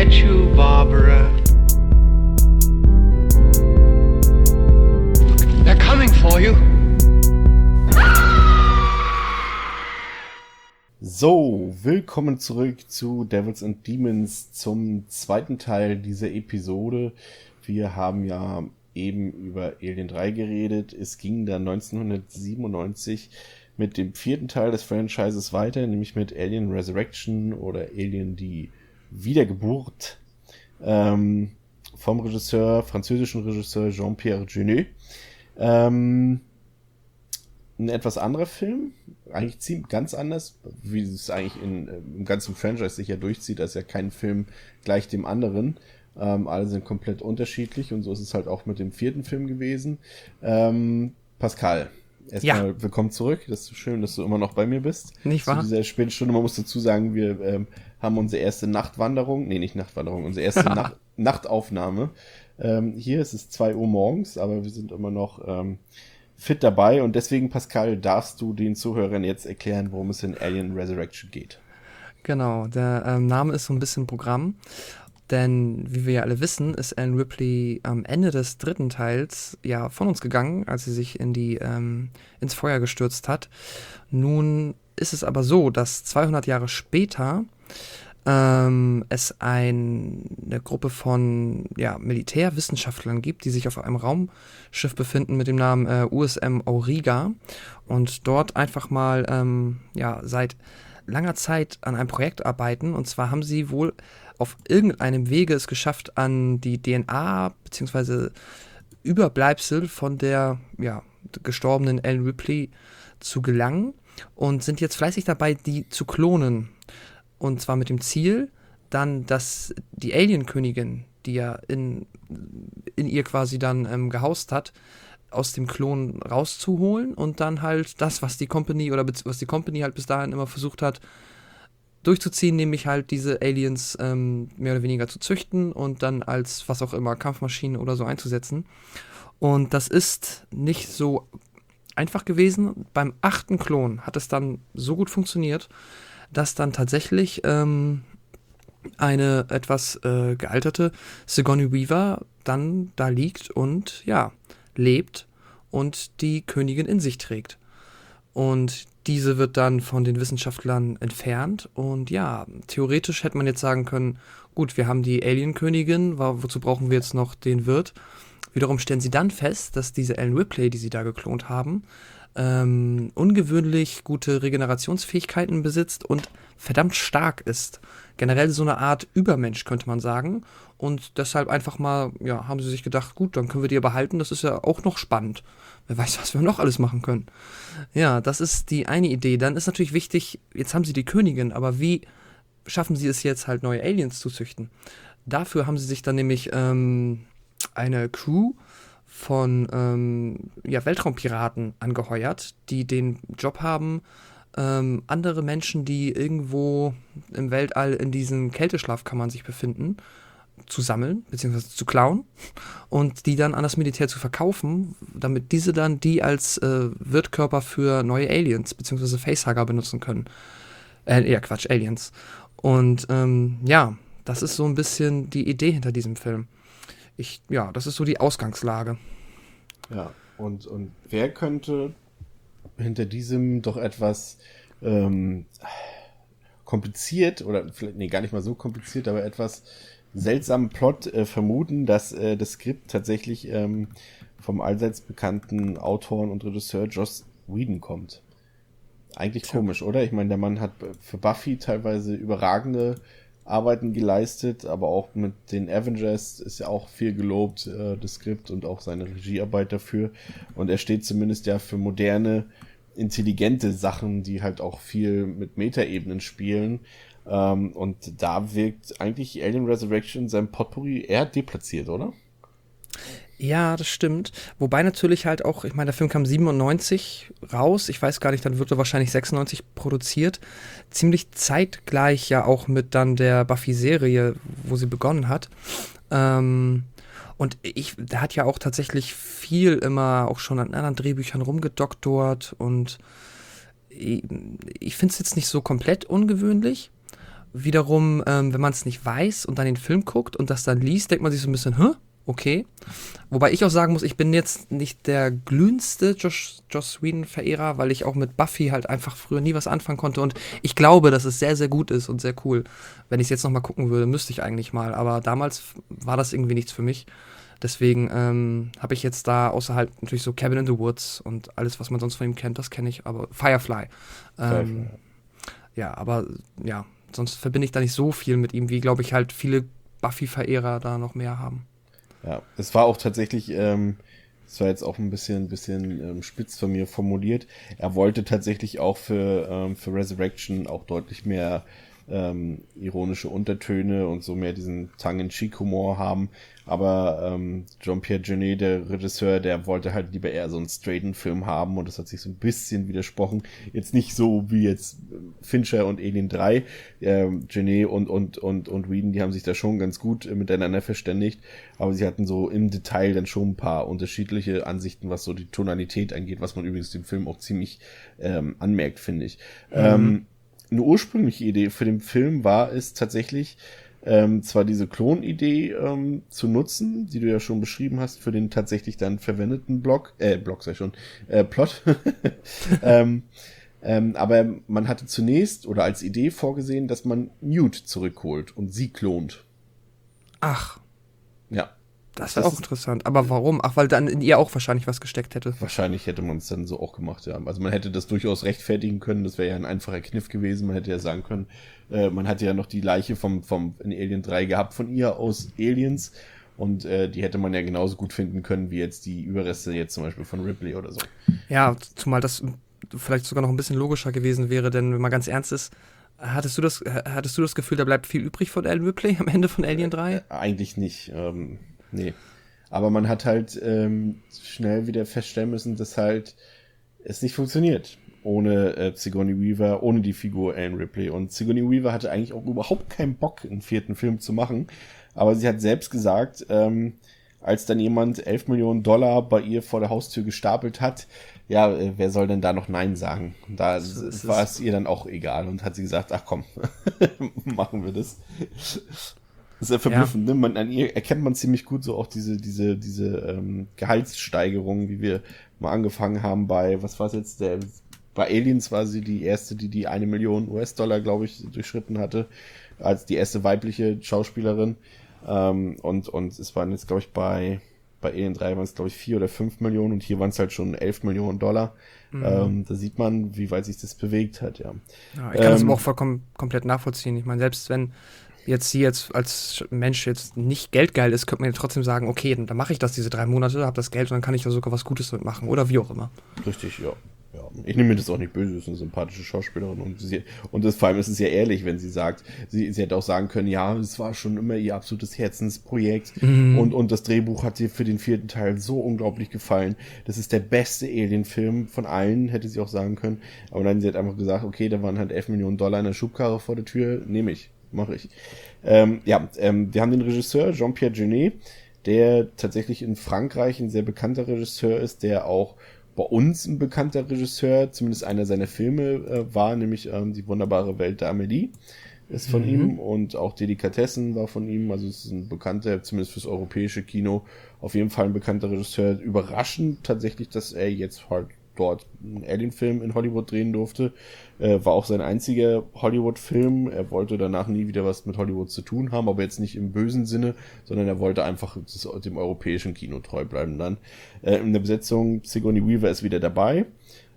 get you, Barbara. They're coming for you. So, willkommen zurück zu Devils and Demons zum zweiten Teil dieser Episode. Wir haben ja eben über Alien 3 geredet. Es ging dann 1997 mit dem vierten Teil des Franchises weiter, nämlich mit Alien Resurrection oder Alien die Wiedergeburt vom französischen Regisseur Jean-Pierre Jeunet. Ein etwas anderer Film, eigentlich ziemlich ganz anders, wie es eigentlich im ganzen Franchise sich ja durchzieht, als ja kein Film gleich dem anderen. Alle sind komplett unterschiedlich und so ist es halt auch mit dem vierten Film gewesen. Pascal, erstmal willkommen zurück. Das ist schön, dass du immer noch bei mir bist. Nicht wahr? Zu dieser späten Stunde, man muss dazu sagen, wir haben unsere erste unsere erste Nachtaufnahme. Hier ist es 2 Uhr morgens, aber wir sind immer noch fit dabei und deswegen, Pascal, darfst du den Zuhörern jetzt erklären, worum es in Alien Resurrection geht. Genau, der Name ist so ein bisschen Programm, denn wie wir ja alle wissen, ist Ellen Ripley am Ende des dritten Teils ja von uns gegangen, als sie sich ins Feuer gestürzt hat. Nun ist es aber so, dass 200 Jahre später es eine Gruppe von Militärwissenschaftlern gibt, die sich auf einem Raumschiff befinden mit dem Namen USM Auriga und dort einfach mal seit langer Zeit an einem Projekt arbeiten. Und zwar haben sie wohl auf irgendeinem Wege es geschafft, an die DNA bzw. Überbleibsel von der gestorbenen Ellen Ripley zu gelangen und sind jetzt fleißig dabei, die zu klonen. Und zwar mit dem Ziel, dann, dass die Alien-Königin, die ja in ihr quasi dann gehaust hat, aus dem Klon rauszuholen und dann halt das, was die Company halt bis dahin immer versucht hat, durchzuziehen, nämlich halt diese Aliens mehr oder weniger zu züchten und dann als was auch immer Kampfmaschine oder so einzusetzen. Und das ist nicht so einfach gewesen. Beim 8. Klon hat es dann so gut funktioniert, dass dann tatsächlich eine etwas gealterte Sigourney Weaver dann da liegt und lebt und die Königin in sich trägt. Und diese wird dann von den Wissenschaftlern entfernt und theoretisch hätte man jetzt sagen können, gut, wir haben die Alien-Königin, wozu brauchen wir jetzt noch den Wirt? Wiederum stellen sie dann fest, dass diese Ellen Ripley, die sie da geklont haben, ungewöhnlich gute Regenerationsfähigkeiten besitzt und verdammt stark ist. Generell so eine Art Übermensch, könnte man sagen. Und deshalb einfach mal, haben sie sich gedacht, gut, dann können wir die behalten, das ist ja auch noch spannend. Wer weiß, was wir noch alles machen können. Ja, das ist die eine Idee. Dann ist natürlich wichtig, jetzt haben sie die Königin, aber wie schaffen sie es jetzt halt, neue Aliens zu züchten? Dafür haben sie sich dann nämlich eine Crew von Weltraumpiraten angeheuert, die den Job haben, andere Menschen, die irgendwo im Weltall in diesen Kälteschlafkammern sich befinden, zu sammeln, beziehungsweise zu klauen und die dann an das Militär zu verkaufen, damit diese dann die als Wirtkörper für neue Aliens, beziehungsweise Facehugger benutzen können. Aliens. Und das ist so ein bisschen die Idee hinter diesem Film. Das ist so die Ausgangslage. Ja, und wer könnte hinter diesem doch etwas kompliziert oder vielleicht, gar nicht mal so kompliziert, aber etwas seltsamen Plot vermuten, dass das Skript tatsächlich vom allseits bekannten Autoren und Regisseur Joss Whedon kommt. Eigentlich komisch, oder? Ich meine, der Mann hat für Buffy teilweise überragende Arbeiten geleistet, aber auch mit den Avengers ist ja auch viel gelobt, das Skript und auch seine Regiearbeit dafür. Und er steht zumindest ja für moderne, intelligente Sachen, die halt auch viel mit Metaebenen spielen. Und da wirkt eigentlich Alien Resurrection sein Potpourri eher deplatziert, oder? Ja, das stimmt. Wobei natürlich halt auch, ich meine, der Film kam 97 raus. Ich weiß gar nicht, dann wird er wahrscheinlich 96 produziert. Ziemlich zeitgleich ja auch mit dann der Buffy-Serie, wo sie begonnen hat. Und der hat ja auch tatsächlich viel immer auch schon an anderen Drehbüchern rumgedoktort. Und ich finde es jetzt nicht so komplett ungewöhnlich, wiederum, wenn man es nicht weiß und dann den Film guckt und das dann liest, denkt man sich so ein bisschen, okay. Wobei ich auch sagen muss, ich bin jetzt nicht der glühendste Joss Whedon-Verehrer, weil ich auch mit Buffy halt einfach früher nie was anfangen konnte und ich glaube, dass es sehr, sehr gut ist und sehr cool. Wenn ich es jetzt nochmal gucken würde, müsste ich eigentlich mal, aber damals war das irgendwie nichts für mich. Deswegen habe ich jetzt da außerhalb natürlich so Cabin in the Woods und alles, was man sonst von ihm kennt, das kenne ich, aber Firefly. Ja, aber ja, sonst verbinde ich da nicht so viel mit ihm, wie, glaube ich, halt viele Buffy-Verehrer da noch mehr haben. Ja, es war auch tatsächlich, es war jetzt auch ein bisschen spitz von mir formuliert. Er wollte tatsächlich auch für Resurrection auch deutlich mehr ironische Untertöne und so mehr diesen Tongue-in-cheek-Humor haben. Aber Jean-Pierre Jeunet, der Regisseur, der wollte halt lieber eher so einen straighten Film haben und das hat sich so ein bisschen widersprochen. Jetzt nicht so wie jetzt Fincher und Alien 3. Jeunet und Whedon, die haben sich da schon ganz gut miteinander verständigt, aber sie hatten so im Detail dann schon ein paar unterschiedliche Ansichten, was so die Tonalität angeht, was man übrigens dem Film auch ziemlich anmerkt, finde ich. Eine ursprüngliche Idee für den Film war es tatsächlich, zwar diese Klonidee zu nutzen, die du ja schon beschrieben hast, für den tatsächlich dann verwendeten Plot. Aber man hatte zunächst oder als Idee vorgesehen, dass man Newt zurückholt und sie klont. Ach. Ja. Das wäre auch interessant. Aber warum? Ach, weil dann in ihr auch wahrscheinlich was gesteckt hätte. Wahrscheinlich hätte man es dann so auch gemacht, ja. Also man hätte das durchaus rechtfertigen können, das wäre ja ein einfacher Kniff gewesen. Man hätte ja sagen können, man hatte ja noch die Leiche vom in Alien 3 gehabt von ihr aus Aliens und die hätte man ja genauso gut finden können, wie jetzt die Überreste jetzt zum Beispiel von Ripley oder so. Ja, zumal das vielleicht sogar noch ein bisschen logischer gewesen wäre, denn wenn man ganz ernst ist, hattest du das Gefühl, da bleibt viel übrig von Ellen Ripley am Ende von Alien 3? Eigentlich nicht, nee. Aber man hat halt schnell wieder feststellen müssen, dass halt es nicht funktioniert ohne Sigourney Weaver, ohne die Figur Ellen Ripley. Und Sigourney Weaver hatte eigentlich auch überhaupt keinen Bock, einen vierten Film zu machen. Aber sie hat selbst gesagt, als dann jemand 11 Millionen Dollar bei ihr vor der Haustür gestapelt hat, ja, wer soll denn da noch Nein sagen? Und da war es ihr dann auch egal und hat sie gesagt, ach komm, machen wir das. Das ist ja verblüffend, ne? An ihr erkennt man ziemlich gut so auch diese Gehaltssteigerung, wie wir mal angefangen haben bei, was war es jetzt, bei Aliens war sie die erste, die 1 Million US-Dollar, glaube ich, durchschritten hatte, als die erste weibliche Schauspielerin. Und es waren jetzt, glaube ich, bei Alien 3 waren es, glaube ich, 4 oder 5 Millionen und hier waren es halt schon 11 Millionen Dollar. Da sieht man, wie weit sich das bewegt hat, ja. Ja, ich kann das aber auch vollkommen komplett nachvollziehen. Ich meine, selbst wenn sie als Mensch jetzt nicht geldgeil ist, könnte man ja trotzdem sagen, okay, dann mache ich das diese 3 Monate, habe das Geld und dann kann ich da sogar was Gutes mitmachen oder wie auch immer. Richtig, ja. Ich nehme mir das auch nicht böse, das ist eine sympathische Schauspielerin und vor allem ist es ja ehrlich, wenn sie sagt, sie hätte auch sagen können, ja, es war schon immer ihr absolutes Herzensprojekt und das Drehbuch hat ihr für den 4. Teil so unglaublich gefallen. Das ist der beste Alien-Film von allen, hätte sie auch sagen können. Aber nein, sie hat einfach gesagt, okay, da waren halt 11 Millionen Dollar in der Schubkarre vor der Tür, nehme ich. Mache ich. Wir haben den Regisseur Jean-Pierre Jeunet, der tatsächlich in Frankreich ein sehr bekannter Regisseur ist, der auch bei uns ein bekannter Regisseur, zumindest einer seiner Filme war, nämlich Die wunderbare Welt der Amélie ist von ihm und auch Delikatessen war von ihm, also es ist ein bekannter, zumindest fürs europäische Kino, auf jeden Fall ein bekannter Regisseur. Überraschend tatsächlich, dass er jetzt halt dort einen Alien-Film in Hollywood drehen durfte. War auch sein einziger Hollywood-Film. Er wollte danach nie wieder was mit Hollywood zu tun haben, aber jetzt nicht im bösen Sinne, sondern er wollte einfach dem europäischen Kino treu bleiben. Dann in der Besetzung Sigourney Weaver ist wieder dabei.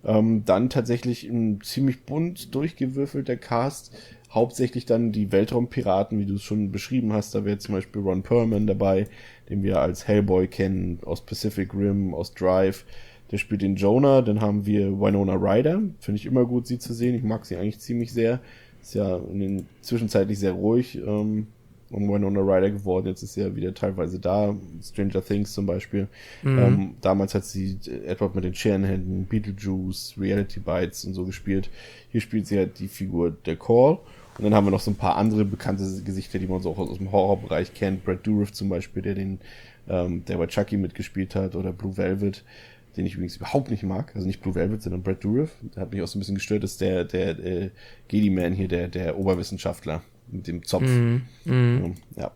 Dann tatsächlich ein ziemlich bunt durchgewürfelter Cast. Hauptsächlich dann die Weltraumpiraten, wie du es schon beschrieben hast. Da wäre zum Beispiel Ron Perlman dabei, den wir als Hellboy kennen, aus Pacific Rim, aus Drive. Der spielt den Jonah, dann haben wir Winona Ryder. Finde ich immer gut, sie zu sehen. Ich mag sie eigentlich ziemlich sehr. Ist ja zwischenzeitlich sehr ruhig um Winona Ryder geworden. Jetzt ist sie ja wieder teilweise da. Stranger Things zum Beispiel. Damals hat sie Edward mit den Scherenhänden, Beetlejuice, Reality Bites und so gespielt. Hier spielt sie halt die Figur der Call. Und dann haben wir noch so ein paar andere bekannte Gesichter, die man so auch aus dem Horrorbereich kennt. Brad Dourif zum Beispiel, der bei Chucky mitgespielt hat, oder Blue Velvet, den ich übrigens überhaupt nicht mag, also nicht Blue Velvet, sondern Brad Dourif. Der hat mich auch so ein bisschen gestört, ist der Gedi-Man hier, der Oberwissenschaftler. mit dem Zopf. Mhm. Ja.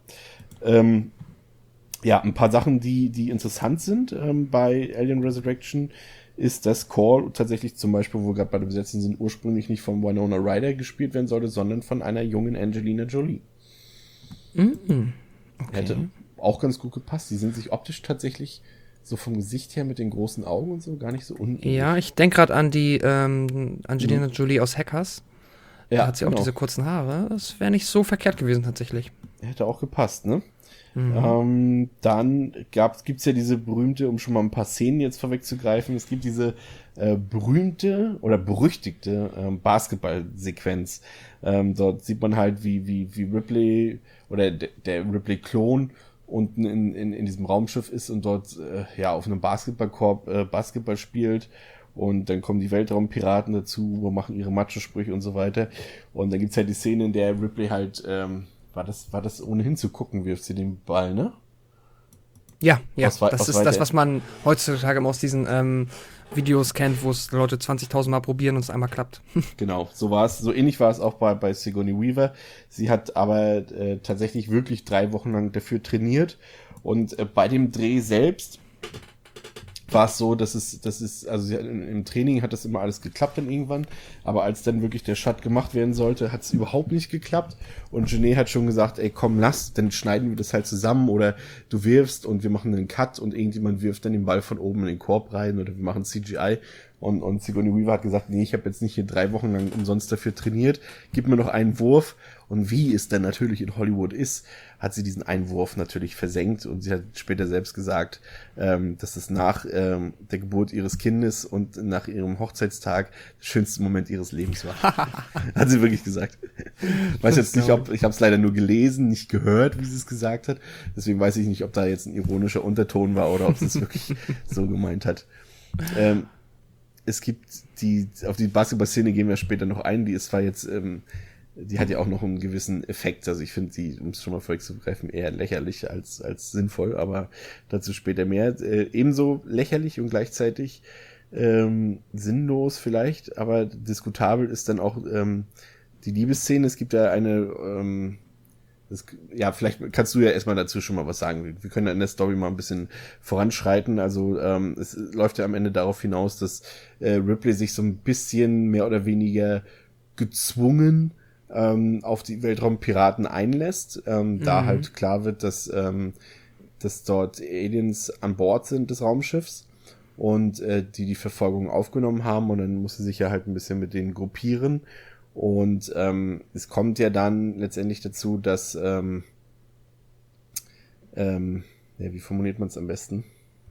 Ja, ein paar Sachen, die interessant sind bei Alien Resurrection, ist, dass Call tatsächlich zum Beispiel, wo wir gerade bei der Besetzung sind, ursprünglich nicht von Winona Ryder gespielt werden sollte, sondern von einer jungen Angelina Jolie. Okay. Hätte auch ganz gut gepasst. Die sind sich optisch tatsächlich so vom Gesicht her mit den großen Augen und so gar nicht so unähnlich. Ja, ich denke gerade an die Angelina Jolie aus Hackers. Da hat sie auch diese kurzen Haare. Das wäre nicht so verkehrt gewesen tatsächlich. Hätte auch gepasst, ne? Dann gibt's ja diese berühmte, um schon mal ein paar Szenen jetzt vorwegzugreifen, es gibt diese berühmte oder berüchtigte Basketball-Sequenz. Dort sieht man halt, wie Ripley oder der Ripley-Klon unten in diesem Raumschiff ist und dort auf einem Basketballkorb Basketball spielt. Und dann kommen die Weltraumpiraten dazu, machen ihre Macho-Sprüche und so weiter. Und dann gibt's halt die Szene, in der Ripley halt war das ohnehin zu gucken, wirft sie den Ball, ne? Ja, das ist das, was man heutzutage immer aus diesen Videos kennt, wo es Leute 20.000 Mal probieren und es einmal klappt. Genau, so ähnlich war es auch bei Sigourney Weaver. Sie hat aber tatsächlich wirklich 3 Wochen lang dafür trainiert und bei dem Dreh selbst war es so, also im Training hat das immer alles geklappt dann irgendwann, aber als dann wirklich der Shot gemacht werden sollte, hat es überhaupt nicht geklappt und Janae hat schon gesagt, ey komm, dann schneiden wir das halt zusammen oder du wirfst und wir machen einen Cut und irgendjemand wirft dann den Ball von oben in den Korb rein oder wir machen CGI und Sigourney Weaver hat gesagt, nee, ich habe jetzt nicht hier 3 Wochen lang umsonst dafür trainiert, gib mir noch einen Wurf und wie es dann natürlich in Hollywood ist, hat sie diesen Einwurf natürlich versenkt und sie hat später selbst gesagt, dass es nach der Geburt ihres Kindes und nach ihrem Hochzeitstag der schönste Moment ihres Lebens war. Hat sie wirklich gesagt. Weiß jetzt nicht, ich habe es leider nur gelesen, nicht gehört, wie sie es gesagt hat. Deswegen weiß ich nicht, ob da jetzt ein ironischer Unterton war oder ob sie es wirklich so gemeint hat. Es gibt auf die Basketball-Szene gehen wir später noch ein, die ist zwar jetzt die hat ja auch noch einen gewissen Effekt. Also ich finde sie, um es schon mal vorwegzugreifen, eher lächerlich als sinnvoll, aber dazu später mehr. Ebenso lächerlich und gleichzeitig sinnlos vielleicht, aber diskutabel ist dann auch die Liebesszene. Es gibt ja eine, vielleicht kannst du ja erstmal dazu schon mal was sagen. Wir können ja in der Story mal ein bisschen voranschreiten. Also es läuft ja am Ende darauf hinaus, dass Ripley sich so ein bisschen mehr oder weniger gezwungen auf die Weltraumpiraten einlässt, da halt klar wird, dass dort Aliens an Bord sind des Raumschiffs und die Verfolgung aufgenommen haben und dann muss sie sich ja halt ein bisschen mit denen gruppieren und es kommt ja dann letztendlich dazu, dass wie formuliert man es am besten?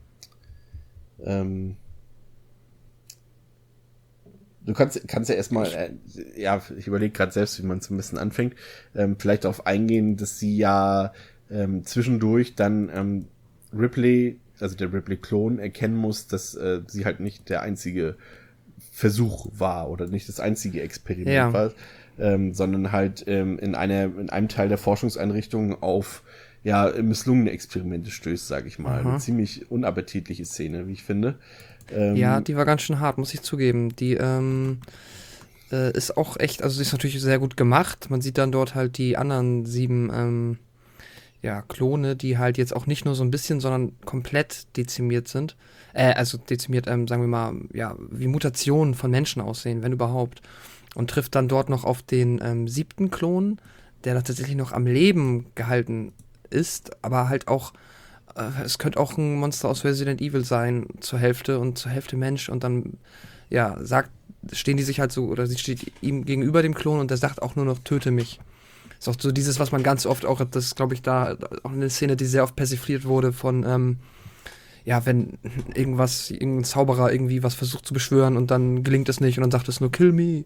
Du kannst ja erstmal, ich überlege gerade selbst, wie man es ein bisschen anfängt, vielleicht darauf eingehen, dass sie ja zwischendurch dann Ripley, also der Ripley-Klon, erkennen muss, dass sie halt nicht der einzige Versuch war oder nicht das einzige Experiment war, sondern halt in einem Teil der Forschungseinrichtung auf misslungene Experimente stößt, sage ich mal. Eine ziemlich unappetitliche Szene, wie ich finde. Ja, die war ganz schön hart, muss ich zugeben. Die ist auch echt, also sie ist natürlich sehr gut gemacht. Man sieht dann dort halt die anderen 7 Klone, die halt jetzt auch nicht nur so ein bisschen, sondern komplett dezimiert sind. Also dezimiert, sagen wir mal, wie Mutationen von Menschen aussehen, wenn überhaupt. Und trifft dann dort noch auf den 7. Klon, der da tatsächlich noch am Leben gehalten ist, aber halt auch es könnte auch ein Monster aus Resident Evil sein, zur Hälfte Mensch und dann, stehen die sich halt so, oder sie steht ihm gegenüber dem Klon und der sagt auch nur noch, töte mich. Ist auch so dieses, was man ganz oft auch, das ist, glaube ich, da auch eine Szene, die sehr oft persifliert wurde von, wenn irgendein Zauberer irgendwie was versucht zu beschwören und dann gelingt es nicht und dann sagt es nur, kill me.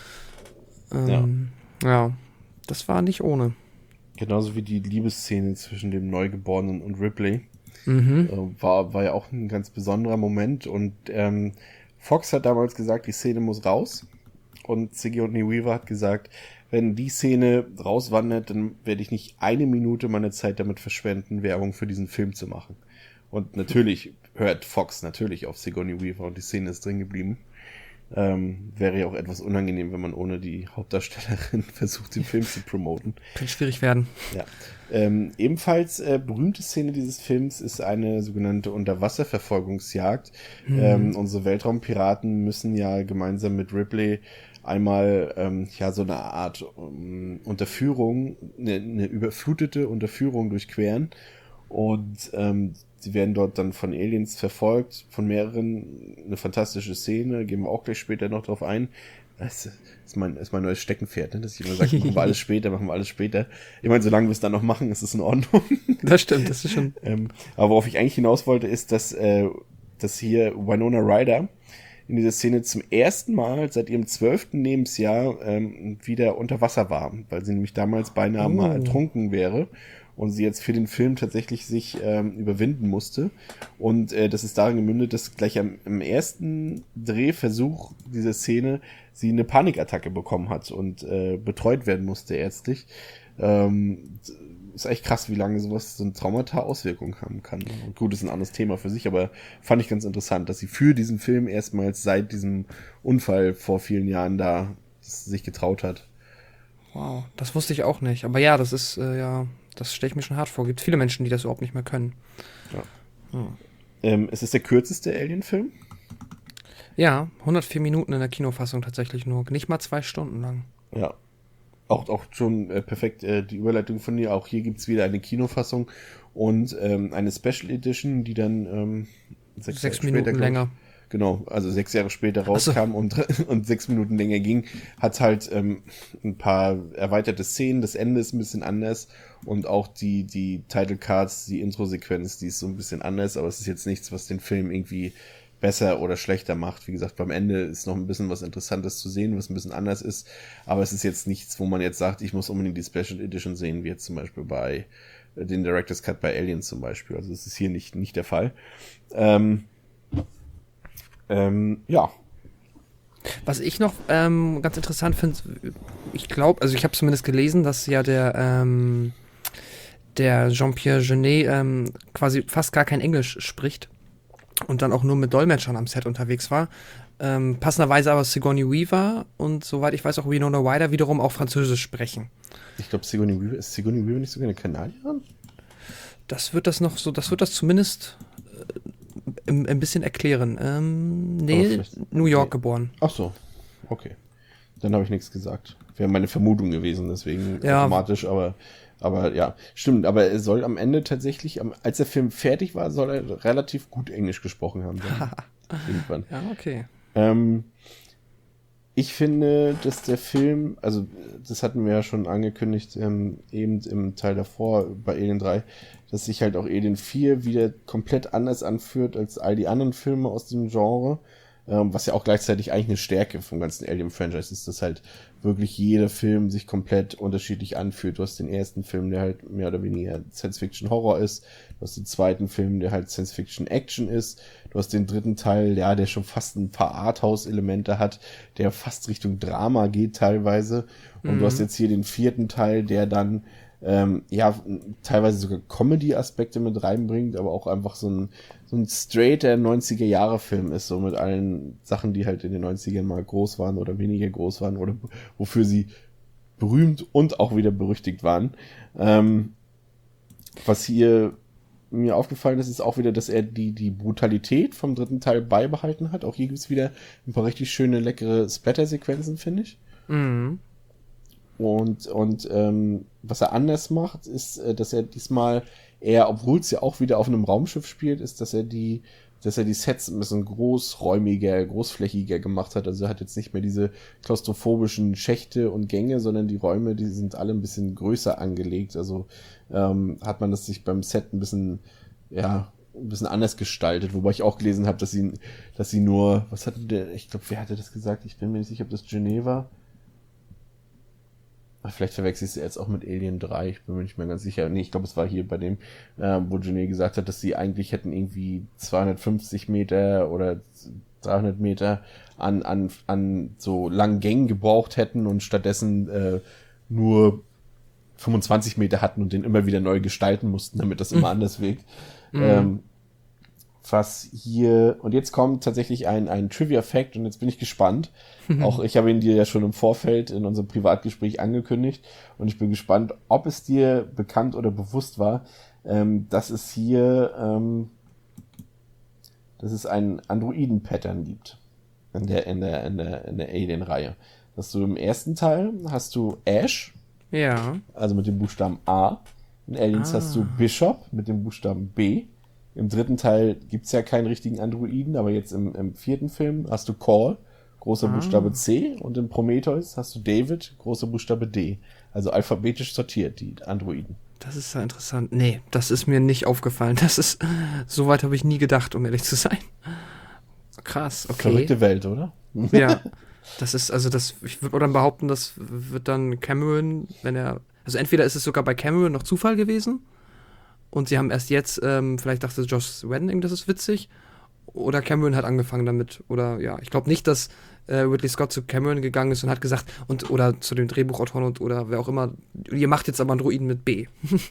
Das war nicht ohne. Genauso wie die Liebesszene zwischen dem Neugeborenen und Ripley. War ja auch ein ganz besonderer Moment. Und Fox hat damals gesagt, die Szene muss raus. Und Sigourney Weaver hat gesagt, wenn die Szene rauswandert, dann werde ich nicht eine Minute meiner Zeit damit verschwenden, Werbung für diesen Film zu machen. Und natürlich hört Fox natürlich auf Sigourney Weaver und die Szene ist drin geblieben. Wäre ja auch etwas unangenehm, wenn man ohne die Hauptdarstellerin versucht, den Film zu promoten. Könnte schwierig werden. Ja. Ebenfalls berühmte Szene dieses Films ist eine sogenannte Unterwasserverfolgungsjagd. Unsere Weltraumpiraten müssen ja gemeinsam mit Ripley einmal so eine Art Unterführung, eine überflutete Unterführung durchqueren. Und sie werden dort dann von Aliens verfolgt, von mehreren. Eine fantastische Szene, gehen wir auch gleich später noch drauf ein. Das ist mein neues Steckenpferd, ne? Dass ich immer sage, machen wir alles später. Ich meine, solange wir es dann noch machen, ist es in Ordnung. Das stimmt, das ist schon. Aber worauf ich eigentlich hinaus wollte, ist, dass hier Winona Ryder in dieser Szene zum ersten Mal seit ihrem 12. Lebensjahr wieder unter Wasser war, weil sie nämlich damals beinahe mal ertrunken wäre. Und sie jetzt für den Film tatsächlich sich überwinden musste. Und das ist darin gemündet, dass gleich im ersten Drehversuch dieser Szene sie eine Panikattacke bekommen hat und betreut werden musste ärztlich. Ist echt krass, wie lange sowas, so ein Traumata Auswirkungen haben kann. Und gut, ist ein anderes Thema für sich, aber fand ich ganz interessant, dass sie für diesen Film erstmals seit diesem Unfall vor vielen Jahren da sich getraut hat. Wow, das wusste ich auch nicht. Aber ja, das ist, das stelle ich mir schon hart vor. Gibt viele Menschen, die das überhaupt nicht mehr können. Ja. Es ist der kürzeste Alien-Film. Ja, 104 Minuten in der Kinofassung tatsächlich nur. Nicht mal 2 Stunden lang. Ja. Auch schon perfekt die Überleitung von dir. Auch hier gibt es wieder eine Kinofassung und eine Special Edition, die dann 6 Minuten länger. Genau, also 6 Jahre später rauskam und 6 Minuten länger ging, hat halt ein paar erweiterte Szenen, das Ende ist ein bisschen anders und auch die Title Cards, die Intro-Sequenz, die ist so ein bisschen anders, aber es ist jetzt nichts, was den Film irgendwie besser oder schlechter macht. Wie gesagt, beim Ende ist noch ein bisschen was Interessantes zu sehen, was ein bisschen anders ist, aber es ist jetzt nichts, wo man jetzt sagt, ich muss unbedingt die Special Edition sehen, wie jetzt zum Beispiel bei den Director's Cut bei Aliens zum Beispiel. Also das ist hier nicht der Fall. Ja. Was ich noch ganz interessant finde, ich glaube, also ich habe zumindest gelesen, dass ja der Jean-Pierre Jeunet quasi fast gar kein Englisch spricht und dann auch nur mit Dolmetschern am Set unterwegs war. Passenderweise aber Sigourney Weaver und soweit ich weiß auch Winona Ryder wiederum auch Französisch sprechen. Ich glaube, Sigourney Weaver nicht sogar eine Kanadierin? Das wird das zumindest ein bisschen erklären. New York geboren. Ach so, okay. Dann habe ich nichts gesagt. Wäre meine Vermutung gewesen, deswegen ja. Automatisch, aber ja, stimmt. Aber er soll am Ende tatsächlich, als der Film fertig war, soll er relativ gut Englisch gesprochen haben. Irgendwann. Ja, okay. Ich finde, dass der Film, also das hatten wir ja schon angekündigt, eben im Teil davor bei Alien 3, dass sich halt auch Alien 4 wieder komplett anders anfühlt als all die anderen Filme aus dem Genre, was ja auch gleichzeitig eigentlich eine Stärke vom ganzen Alien-Franchise ist, dass halt wirklich jeder Film sich komplett unterschiedlich anfühlt. Du hast den ersten Film, der halt mehr oder weniger Science-Fiction-Horror ist, du hast den zweiten Film, der halt Science-Fiction-Action ist, du hast den dritten Teil, ja, der schon fast ein paar Arthouse-Elemente hat, der fast Richtung Drama geht teilweise, und du hast jetzt hier den vierten Teil, der dann teilweise sogar Comedy-Aspekte mit reinbringt, aber auch einfach so ein straighter 90er-Jahre-Film ist, so mit allen Sachen, die halt in den 90ern mal groß waren oder weniger groß waren oder wofür sie berühmt und auch wieder berüchtigt waren. Was hier mir aufgefallen ist auch wieder, dass er die Brutalität vom dritten Teil beibehalten hat. Auch hier gibt's wieder ein paar richtig schöne, leckere Splatter-Sequenzen, finde ich. Mhm. Und was er anders macht, ist, dass er diesmal eher, obwohl es ja auch wieder auf einem Raumschiff spielt, ist, dass er die Sets ein bisschen großräumiger, großflächiger gemacht hat. Also er hat jetzt nicht mehr diese klaustrophobischen Schächte und Gänge, sondern die Räume, die sind alle ein bisschen größer angelegt. Also hat man das sich beim Set ein bisschen anders gestaltet, wobei ich auch gelesen habe, dass sie nur, was hatte der, ich glaube, wer hatte das gesagt? Ich bin mir nicht sicher, ob das Geneva. Vielleicht verwechselst du jetzt auch mit Alien 3, ich bin mir nicht mehr ganz sicher. Nee, ich glaube, es war hier bei dem, wo Genet gesagt hat, dass sie eigentlich hätten irgendwie 250 Meter oder 300 Meter an so langen Gängen gebraucht hätten und stattdessen nur 25 Meter hatten und den immer wieder neu gestalten mussten, damit das immer anders wirkt. was hier, und jetzt kommt tatsächlich ein Trivia-Fact und jetzt bin ich gespannt. Auch ich habe ihn dir ja schon im Vorfeld in unserem Privatgespräch angekündigt und ich bin gespannt, ob es dir bekannt oder bewusst war, dass es hier, dass es ein Androiden-Pattern gibt in der Alien-Reihe. Dass du im ersten Teil hast du Ash, Ja. also mit dem Buchstaben A. In Aliens hast du Bishop mit dem Buchstaben B. Im dritten Teil gibt's ja keinen richtigen Androiden, aber jetzt im vierten Film hast du Call, großer Buchstabe C, und im Prometheus hast du David, großer Buchstabe D. Also alphabetisch sortiert, die Androiden. Das ist ja interessant. Nee, das ist mir nicht aufgefallen. So weit habe ich nie gedacht, um ehrlich zu sein. Krass, okay. Verrückte Welt, oder? Ja, ich würde dann behaupten, das wird dann Cameron, also entweder ist es sogar bei Cameron noch Zufall gewesen und sie haben erst jetzt, vielleicht dachte Joss Whedon, das ist witzig, oder Cameron hat angefangen damit, oder ja, ich glaube nicht, dass Ridley Scott zu Cameron gegangen ist und hat gesagt, oder zu dem Drehbuchautoren oder wer auch immer, ihr macht jetzt aber Androiden mit B.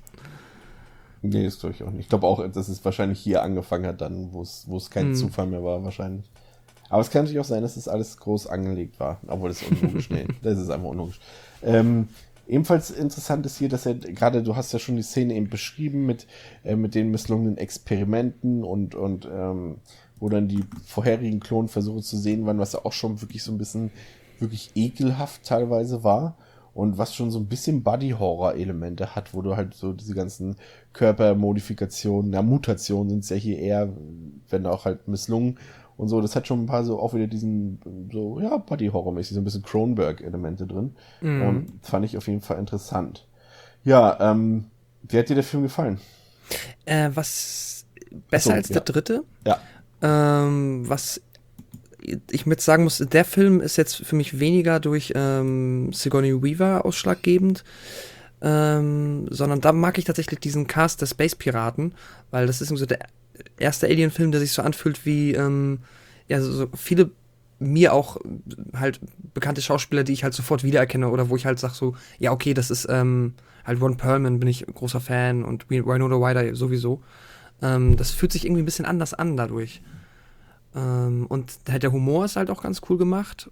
Nee, das glaube ich auch nicht. Ich glaube auch, dass es wahrscheinlich hier angefangen hat, dann, wo es kein Zufall mehr war, wahrscheinlich. Aber es kann natürlich auch sein, dass das alles groß angelegt war. Obwohl, das ist unlogisch. Nee, das ist einfach unlogisch. Ebenfalls interessant ist hier, dass gerade, du hast ja schon die Szene eben beschrieben mit den misslungenen Experimenten und wo dann die vorherigen Klonversuche zu sehen waren, was ja auch schon wirklich so ein bisschen wirklich ekelhaft teilweise war. Und was schon so ein bisschen Body-Horror-Elemente hat, wo du halt so diese ganzen Körpermodifikationen, Mutationen sind es ja hier eher, wenn auch halt misslungen und so, das hat schon ein paar so auch wieder diesen, so, ja, Body-Horror-mäßig, so ein bisschen Cronenberg-Elemente drin. Fand ich auf jeden Fall interessant. Ja, wie hat dir der Film gefallen? Was besser als der dritte? Ja. Was ich mit sagen muss, der Film ist jetzt für mich weniger durch Sigourney Weaver ausschlaggebend, sondern da mag ich tatsächlich diesen Cast der Space Piraten, weil das ist so der erste Alien-Film, der sich so anfühlt wie so viele mir auch halt bekannte Schauspieler, die ich halt sofort wiedererkenne oder wo ich halt sage so, ja okay, das ist halt Ron Perlman, bin ich großer Fan und Winona Ryder sowieso. Das fühlt sich irgendwie ein bisschen anders an dadurch. Und halt der Humor ist halt auch ganz cool gemacht.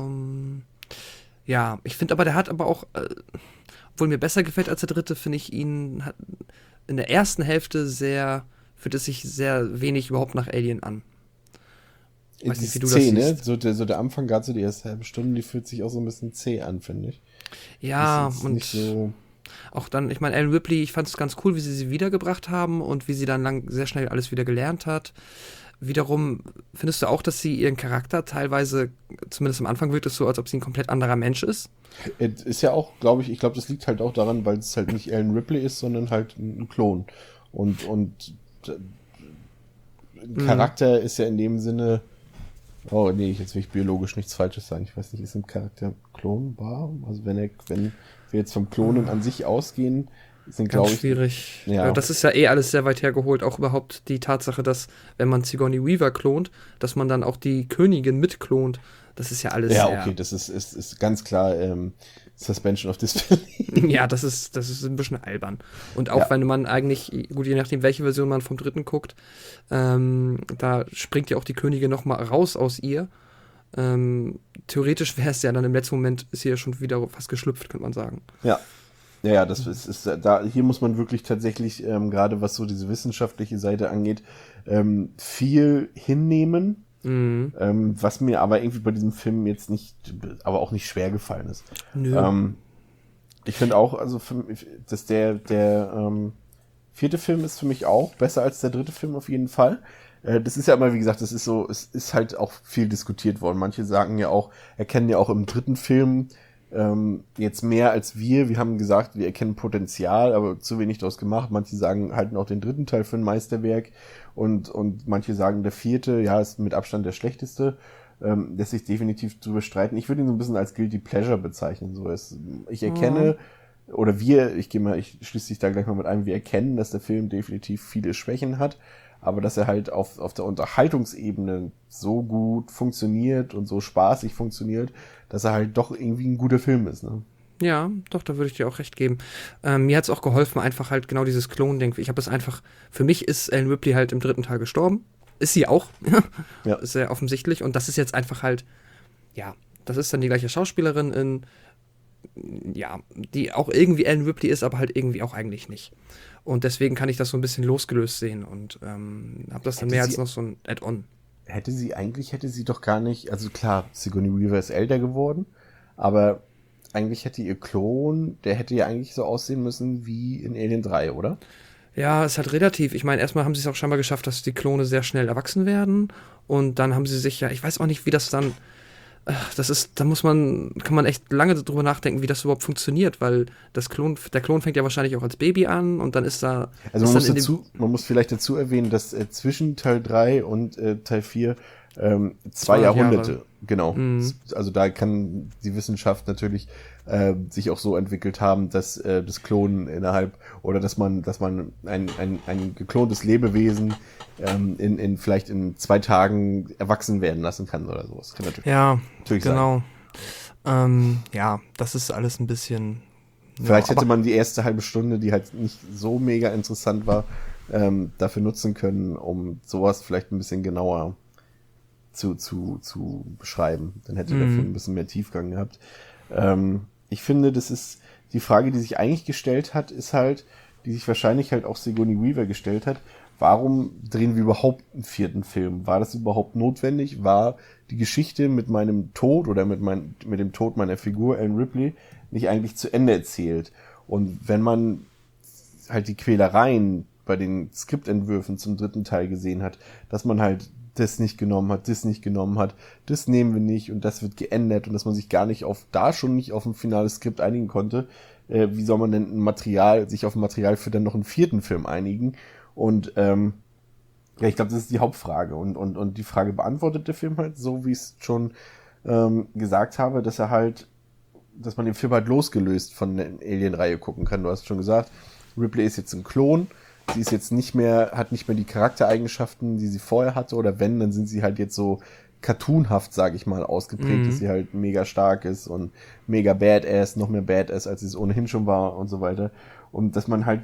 Ja, ich finde aber, der hat aber auch, obwohl mir besser gefällt als der dritte, finde ich ihn in der ersten Hälfte fühlt es sich sehr wenig überhaupt nach Alien an. Weiß nicht, wie du das siehst. So der Anfang, gerade so die erste halbe Stunde, die fühlt sich auch so ein bisschen zäh an, finde ich. Ja, und nicht so auch dann, ich meine, Ellen Ripley, ich fand es ganz cool, wie sie wiedergebracht haben und wie sie dann sehr schnell alles wieder gelernt hat. Wiederum findest du auch, dass sie ihren Charakter teilweise, zumindest am Anfang wirkt es so, als ob sie ein komplett anderer Mensch ist? Ist ja auch, glaube ich, das liegt halt auch daran, weil es halt nicht Ellen Ripley ist, sondern halt ein Klon. Und ein Charakter ist ja in dem Sinne, oh nee, jetzt will ich biologisch nichts Falsches sagen. Ich weiß nicht, ist ein Charakter klonbar? Also wenn wir jetzt vom Klonen an sich ausgehen, sind, glaube ich, schwierig. Ja. Das ist ja eh alles sehr weit hergeholt. Auch überhaupt die Tatsache, dass, wenn man Sigourney Weaver klont, dass man dann auch die Königin mitklont. Das ist ja alles ja, okay, das ist ganz klar Suspension of Disbelief. Ja, das ist ein bisschen albern. Und auch wenn man eigentlich, gut, je nachdem, welche Version man vom dritten guckt, da springt ja auch die Königin noch mal raus aus ihr. Theoretisch wäre es ja dann im letzten Moment, ist sie ja schon wieder fast geschlüpft, könnte man sagen. Ja, das ist da, hier muss man wirklich tatsächlich, gerade was so diese wissenschaftliche Seite angeht, viel hinnehmen, was mir aber irgendwie bei diesem Film jetzt aber auch nicht schwer gefallen ist. Nö. Ich finde auch, also dass der vierte Film ist für mich auch besser als der dritte Film auf jeden Fall. Das ist ja immer, wie gesagt, das ist so, es ist halt auch viel diskutiert worden. Manche sagen ja auch, erkennen ja auch im dritten Film jetzt mehr als wir. Wir haben gesagt, wir erkennen Potenzial, aber zu wenig daraus gemacht. Manche sagen, halten auch den dritten Teil für ein Meisterwerk und manche sagen, der vierte, ja, ist mit Abstand der schlechteste. Lässt sich definitiv drüber streiten. Ich würde ihn so ein bisschen als Guilty Pleasure bezeichnen. Ich erkenne, oder ich schließe dich da gleich mal mit ein, wir erkennen, dass der Film definitiv viele Schwächen hat, aber dass er halt auf der Unterhaltungsebene so gut funktioniert und so spaßig funktioniert, dass er halt doch irgendwie ein guter Film ist, ne? Ja, doch, da würde ich dir auch recht geben. Mir hat es auch geholfen, einfach halt genau dieses Klon-Ding. Ich habe es einfach, für mich ist Ellen Ripley halt im dritten Teil gestorben ist sie auch. Ja. Ist sehr offensichtlich. Und das ist jetzt einfach halt, ja, das ist dann die gleiche Schauspielerin ja, die auch irgendwie Ellen Ripley ist, aber halt irgendwie auch eigentlich nicht. Und deswegen kann ich das so ein bisschen losgelöst sehen und habe das dann mehr als noch so ein Add-on. Hätte sie doch gar nicht, also klar, Sigourney Weaver ist älter geworden, aber eigentlich hätte ihr Klon, der hätte ja eigentlich so aussehen müssen wie in Alien 3, oder? Ja, es ist halt relativ. Ich meine, erstmal haben sie es auch scheinbar geschafft, dass die Klone sehr schnell erwachsen werden. Und dann haben sie sich ja, ich weiß auch nicht, wie das dann. Kann man echt lange drüber nachdenken, wie das überhaupt funktioniert, weil der Klon fängt ja wahrscheinlich auch als Baby an und dann ist da. Also ist man muss vielleicht dazu erwähnen, dass zwischen Teil 3 und Teil 4 2 200 Jahrhunderte, Jahre. genau. Also da kann die Wissenschaft natürlich sich auch so entwickelt haben, dass das Klonen innerhalb oder dass man ein geklontes Lebewesen in vielleicht in 2 Tagen erwachsen werden lassen kann oder sowas. Kann natürlich genau. Ja, das ist alles ein bisschen. Vielleicht hätte man die erste halbe Stunde, die halt nicht so mega interessant war, dafür nutzen können, um sowas vielleicht ein bisschen genauer zu beschreiben. Dann hätte der Film ein bisschen mehr Tiefgang gehabt. Ich finde, das ist die Frage, die sich eigentlich gestellt hat, ist halt, die sich wahrscheinlich halt auch Sigourney Weaver gestellt hat, warum drehen wir überhaupt einen 4. Film? War das überhaupt notwendig? War die Geschichte mit meinem Tod oder mit dem Tod meiner Figur Ellen Ripley nicht eigentlich zu Ende erzählt? Und wenn man halt die Quälereien bei den Skriptentwürfen zum 3. Teil gesehen hat, dass man halt das nicht genommen hat, das nicht genommen hat, das nehmen wir nicht und das wird geändert und dass man sich gar nicht schon nicht auf ein finales Skript einigen konnte, wie soll man denn sich auf ein Material für dann noch einen 4. Film einigen? Und ja, ich glaube, das ist die Hauptfrage und die Frage beantwortet der Film halt so, wie ich es schon gesagt habe, dass man den Film halt losgelöst von der Alien-Reihe gucken kann. Du hast schon gesagt, Ripley ist jetzt ein Klon. Sie ist jetzt hat nicht mehr die Charaktereigenschaften, die sie vorher hatte, oder wenn, dann sind sie halt jetzt so cartoonhaft, sage ich mal, ausgeprägt, dass sie halt mega stark ist und mega badass, noch mehr badass, als sie es ohnehin schon war und so weiter. Und dass man halt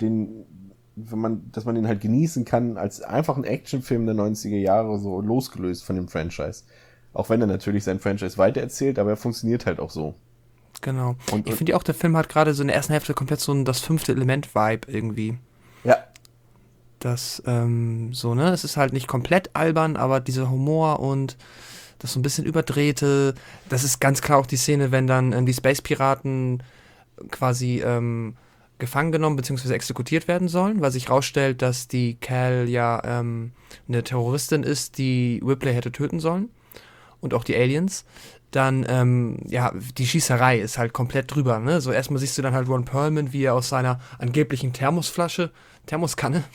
dass man den halt genießen kann als einfach ein Actionfilm der 90er Jahre, so losgelöst von dem Franchise. Auch wenn er natürlich sein Franchise weitererzählt, aber er funktioniert halt auch so. Genau. Ich finde ja auch, der Film hat gerade so in der ersten Hälfte komplett so das 5. Element-Vibe irgendwie. Ja. Das, es ist halt nicht komplett albern, aber dieser Humor und das so ein bisschen überdrehte, das ist ganz klar auch die Szene, wenn dann die Space-Piraten quasi gefangen genommen bzw. exekutiert werden sollen, weil sich rausstellt, dass die Cal ja eine Terroristin ist, die Ripley hätte töten sollen und auch die Aliens. Dann, die Schießerei ist halt komplett drüber, ne? So erstmal siehst du dann halt Ron Perlman, wie er aus seiner angeblichen Thermoskanne,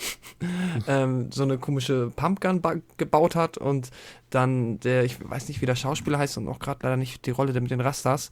so eine komische Pumpgun gebaut hat und dann ich weiß nicht, wie der Schauspieler heißt und auch gerade leider nicht die Rolle mit den Rastas,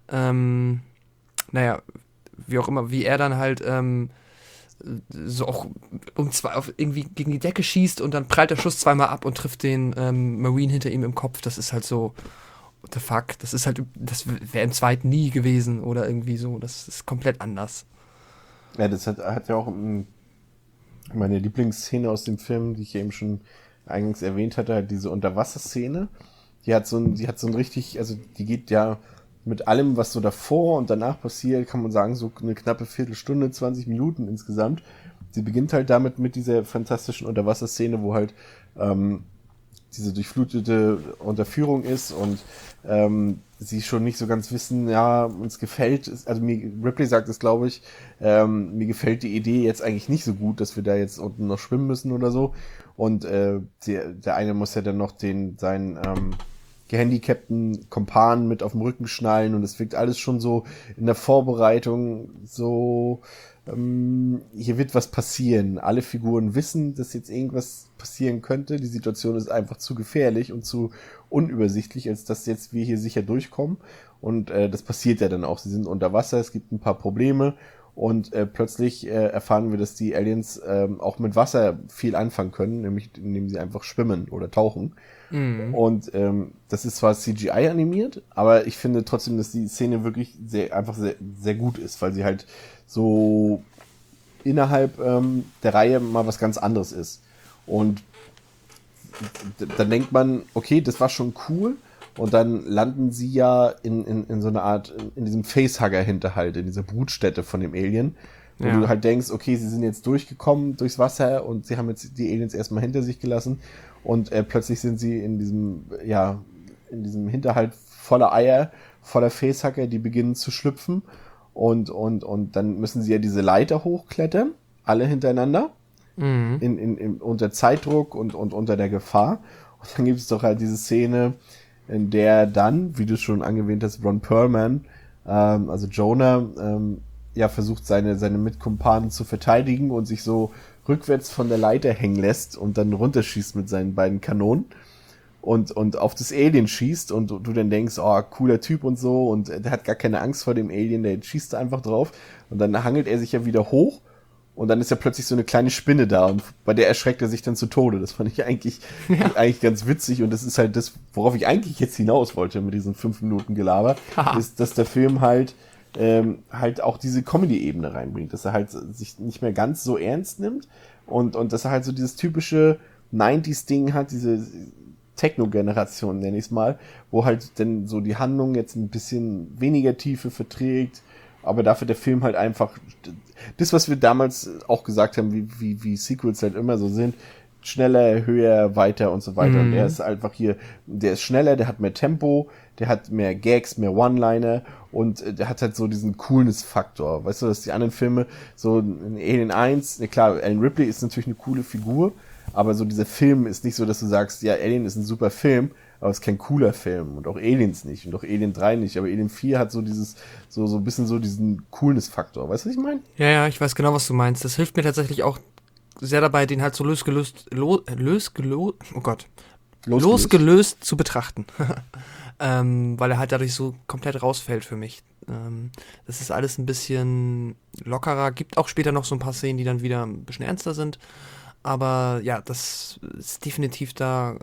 wie auch immer, wie er dann halt so auch irgendwie gegen die Decke schießt und dann prallt der Schuss zweimal ab und trifft den Marine hinter ihm im Kopf. Das ist halt so, what the fuck, das wäre im 2. nie gewesen oder irgendwie so, das ist komplett anders. Ja, das hat ja auch meine Lieblingsszene aus dem Film, die ich eben schon eingangs erwähnt hatte, halt diese Unterwasserszene. Die hat so ein richtig, also die geht ja mit allem, was so davor und danach passiert, kann man sagen, so eine knappe Viertelstunde, 20 Minuten insgesamt. Sie beginnt halt damit mit dieser fantastischen Unterwasserszene, wo halt diese durchflutete Unterführung ist und sie schon nicht so ganz wissen, ja, uns gefällt, also Ripley sagt es, glaube ich, mir gefällt die Idee jetzt eigentlich nicht so gut, dass wir da jetzt unten noch schwimmen müssen oder so. Und der eine muss ja dann noch seinen gehandicapten Kumpan mit auf dem Rücken schnallen und es wirkt alles schon so in der Vorbereitung so, hier wird was passieren. Alle Figuren wissen, dass jetzt irgendwas passieren könnte. Die Situation ist einfach zu gefährlich und zu unübersichtlich, als dass jetzt wir hier sicher durchkommen. Und das passiert ja dann auch. Sie sind unter Wasser, es gibt ein paar Probleme und plötzlich erfahren wir, dass die Aliens auch mit Wasser viel anfangen können, nämlich indem sie einfach schwimmen oder tauchen. Mhm. Und das ist zwar CGI animiert, aber ich finde trotzdem, dass die Szene wirklich sehr, sehr gut ist, weil sie halt so innerhalb der Reihe mal was ganz anderes ist. Und dann denkt man, okay, das war schon cool. Und dann landen sie ja in so einer Art, in diesem Facehugger-Hinterhalt, in dieser Brutstätte von dem Alien. Wo du halt denkst, okay, sie sind jetzt durchgekommen durchs Wasser und sie haben jetzt die Aliens erstmal hinter sich gelassen. Und plötzlich sind sie in diesem Hinterhalt voller Eier, voller Facehugger, die beginnen zu schlüpfen. Und dann müssen sie ja diese Leiter hochklettern, alle hintereinander, unter Zeitdruck und unter der Gefahr. Und dann gibt es doch halt diese Szene, in der dann, wie du schon angewähnt hast, Ron Perlman, also Jonah, versucht seine Mitkumpanen zu verteidigen und sich so rückwärts von der Leiter hängen lässt und dann runterschießt mit seinen beiden Kanonen und auf das Alien schießt und du dann denkst, oh, cooler Typ und so, und der hat gar keine Angst vor dem Alien, der schießt einfach drauf und dann hangelt er sich ja wieder hoch. Und dann ist ja plötzlich so eine kleine Spinne da und bei der erschreckt er sich dann zu Tode. Das fand ich eigentlich ganz witzig, und das ist halt das, worauf ich eigentlich jetzt hinaus wollte mit diesen 5 Minuten Gelaber, ist, dass der Film halt auch diese Comedy-Ebene reinbringt, dass er halt sich nicht mehr ganz so ernst nimmt und dass er halt so dieses typische 90s-Ding hat, diese Techno-Generation, nenne ich es mal, wo halt dann so die Handlung jetzt ein bisschen weniger Tiefe verträgt, aber dafür der Film halt einfach das, was wir damals auch gesagt haben, wie Sequels halt immer so sind, schneller, höher, weiter und so weiter. Und er ist einfach hier, der ist schneller, der hat mehr Tempo, der hat mehr Gags, mehr One-Liner und der hat halt so diesen Coolness-Faktor. Weißt du, dass die anderen Filme, so in Alien 1, klar, Alan Ripley ist natürlich eine coole Figur, aber so dieser Film ist nicht so, dass du sagst, ja, Alien ist ein super Film, aber es ist kein cooler Film, und auch Aliens nicht und auch Alien 3 nicht, aber Alien 4 hat so dieses, so ein bisschen so diesen Coolness-Faktor, weißt du, was ich meine? Ja, ich weiß genau, was du meinst. Das hilft mir tatsächlich auch sehr dabei, den halt so losgelöst zu betrachten. Weil er halt dadurch so komplett rausfällt für mich. Das ist alles ein bisschen lockerer, gibt auch später noch so ein paar Szenen, die dann wieder ein bisschen ernster sind, aber ja, das ist definitiv da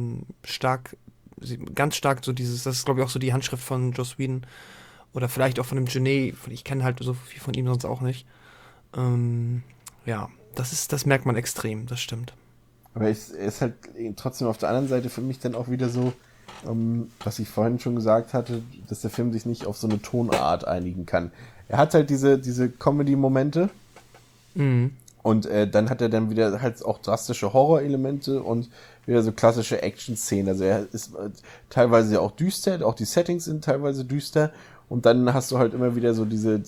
ganz stark so dieses, das ist glaube ich auch so die Handschrift von Joss Whedon oder vielleicht auch von dem Genet, ich kenne halt so viel von ihm sonst auch nicht. Das merkt man extrem, das stimmt. Aber es ist halt trotzdem auf der anderen Seite für mich dann auch wieder so, was ich vorhin schon gesagt hatte, dass der Film sich nicht auf so eine Tonart einigen kann. Er hat halt diese Comedy-Momente, und dann hat er dann wieder halt auch drastische Horror-Elemente und wieder so klassische Action-Szenen. Also er ist teilweise ja auch düster, auch die Settings sind teilweise düster, und dann hast du halt immer wieder so diese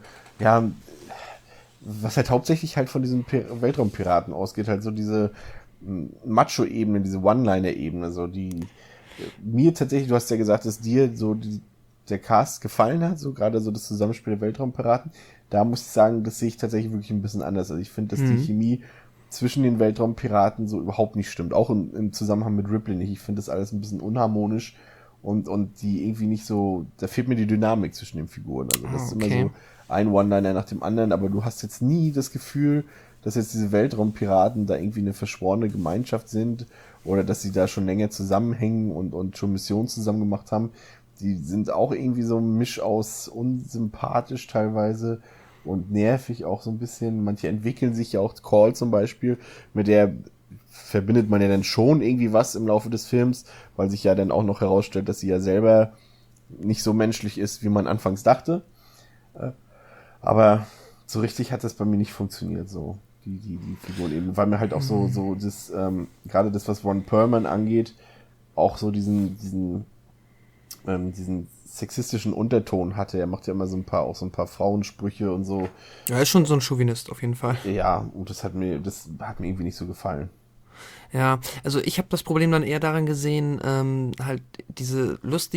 was halt hauptsächlich halt von diesen Weltraumpiraten ausgeht, halt so diese Macho-Ebene, diese One-Liner-Ebene, so die mir tatsächlich, du hast ja gesagt, dass dir so der Cast gefallen hat, so gerade so das Zusammenspiel der Weltraumpiraten. Da muss ich sagen, das sehe ich tatsächlich wirklich ein bisschen anders. Also ich finde, dass die Chemie zwischen den Weltraumpiraten so überhaupt nicht stimmt. Auch im Zusammenhang mit Ripley nicht. Ich finde das alles ein bisschen unharmonisch und die irgendwie nicht so, da fehlt mir die Dynamik zwischen den Figuren. Also das ist immer so ein One-Liner nach dem anderen, aber du hast jetzt nie das Gefühl, dass jetzt diese Weltraumpiraten da irgendwie eine verschworene Gemeinschaft sind oder dass sie da schon länger zusammenhängen und schon Missionen zusammen gemacht haben. Die sind auch irgendwie so ein Misch aus unsympathisch teilweise und nervig auch so ein bisschen. Manche entwickeln sich ja auch, Call zum Beispiel, mit der verbindet man ja dann schon irgendwie was im Laufe des Films, weil sich ja dann auch noch herausstellt, dass sie ja selber nicht so menschlich ist, wie man anfangs dachte. Aber so richtig hat das bei mir nicht funktioniert, so die Figuren eben, weil mir halt auch so das, gerade das, was Ron Perlman angeht, auch so diesen sexistischen Unterton hatte. Er macht ja immer so ein paar Frauensprüche und so. Ja, er ist schon so ein Chauvinist auf jeden Fall. Ja, und das hat mir irgendwie nicht so gefallen. Ja, also ich habe das Problem dann eher daran gesehen, halt diese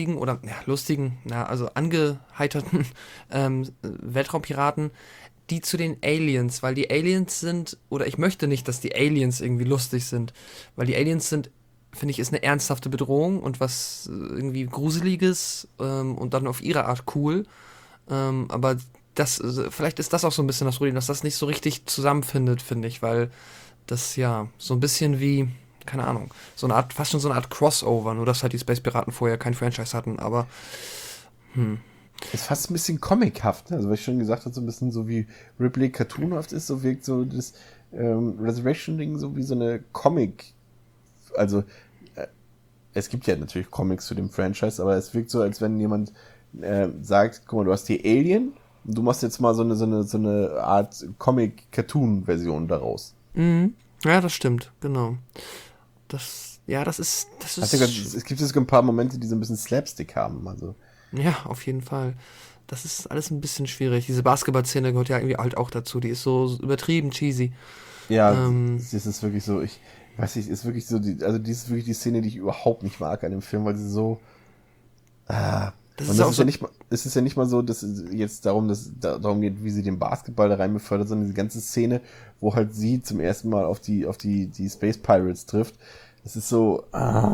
also angeheiterten Weltraumpiraten, die zu den Aliens, weil die Aliens sind, oder ich möchte nicht, dass die Aliens irgendwie lustig sind, weil die Aliens sind, finde ich, ist eine ernsthafte Bedrohung und was irgendwie Gruseliges und dann auf ihre Art cool, aber vielleicht ist das auch so ein bisschen das Problem, dass das nicht so richtig zusammenfindet, finde ich, weil das ja so ein bisschen wie, keine Ahnung, fast schon so eine Art Crossover, nur dass halt die Space Piraten vorher kein Franchise hatten, aber Ist fast ein bisschen comichaft, ne? Also was ich schon gesagt habe, so ein bisschen so wie Ripley cartoonhaft ist, so wirkt so das Resurrection-Ding so wie so eine Comic also es gibt ja natürlich Comics zu dem Franchise, aber es wirkt so, als wenn jemand sagt, guck mal, du hast die Alien und du machst jetzt mal so eine Art Comic-Cartoon-Version daraus. Mhm. Ja, das stimmt, genau. Das ist, Es gibt jetzt ein paar Momente, die so ein bisschen Slapstick haben, also. ja, auf jeden Fall. Das ist alles ein bisschen schwierig. Diese Basketball-Szene gehört ja irgendwie halt auch dazu. Die ist so übertrieben cheesy. Ja, Ähm, das ist wirklich so, ich weiß nicht, ist wirklich so, also die ist wirklich die Szene, die ich überhaupt nicht mag an dem Film, weil sie so, Das und ist das auch ist so. ja nicht mal, es ist ja nicht mal so, dass es jetzt darum geht, wie sie den Basketball da rein befördert, sondern diese ganze Szene, wo halt sie zum ersten Mal auf die Space Pirates trifft. Es ist so,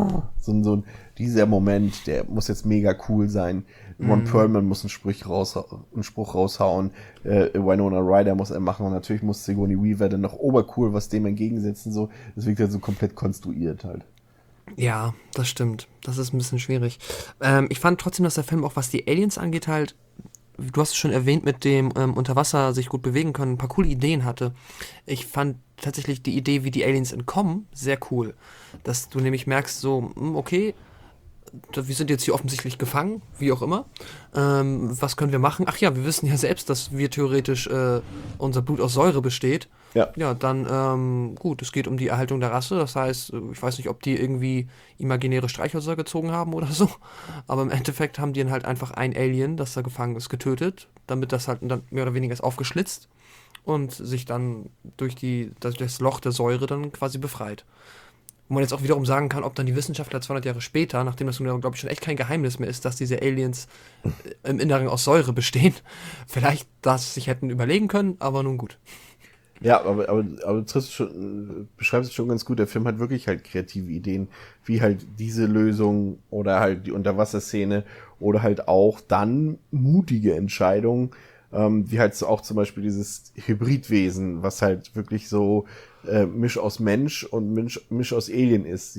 dieser Moment, der muss jetzt mega cool sein. Ron Perlman muss einen Spruch raushauen. Winona Ryder muss er machen und natürlich muss Sigourney Weaver dann noch obercool was dem entgegensetzen, so. Das wirkt halt so komplett konstruiert halt. Ja, das stimmt. Das ist ein bisschen schwierig. Ich fand trotzdem, dass der Film auch, was die Aliens angeht, halt, du hast es schon erwähnt, mit dem unter Wasser sich gut bewegen können, ein paar coole Ideen hatte. Ich fand tatsächlich die Idee, wie die Aliens entkommen, sehr cool. Dass du nämlich merkst, so, okay, wir sind jetzt hier offensichtlich gefangen, wie auch immer. Was können wir machen? Ach ja, wir wissen ja selbst, dass wir theoretisch unser Blut aus Säure besteht. Ja. Ja, dann, gut, es geht um die Erhaltung der Rasse. Das heißt, ich weiß nicht, ob die irgendwie imaginäre Streichhölzer gezogen haben oder so. Aber im Endeffekt haben die dann halt einfach ein Alien, das da gefangen ist, getötet, damit das halt dann mehr oder weniger ist aufgeschlitzt und sich dann durch das Loch der Säure dann quasi befreit. Wo man jetzt auch wiederum sagen kann, ob dann die Wissenschaftler 200 Jahre später, nachdem das nun, glaube ich, schon echt kein Geheimnis mehr ist, dass diese Aliens im Inneren aus Säure bestehen, vielleicht das sich hätten überlegen können, aber nun gut. Ja, aber du beschreibst es schon ganz gut. Der Film hat wirklich halt kreative Ideen, wie halt diese Lösung oder halt die Unterwasserszene oder halt auch dann mutige Entscheidungen, wie halt so auch zum Beispiel dieses Hybridwesen, was halt wirklich so Misch aus Mensch und Misch aus Alien ist.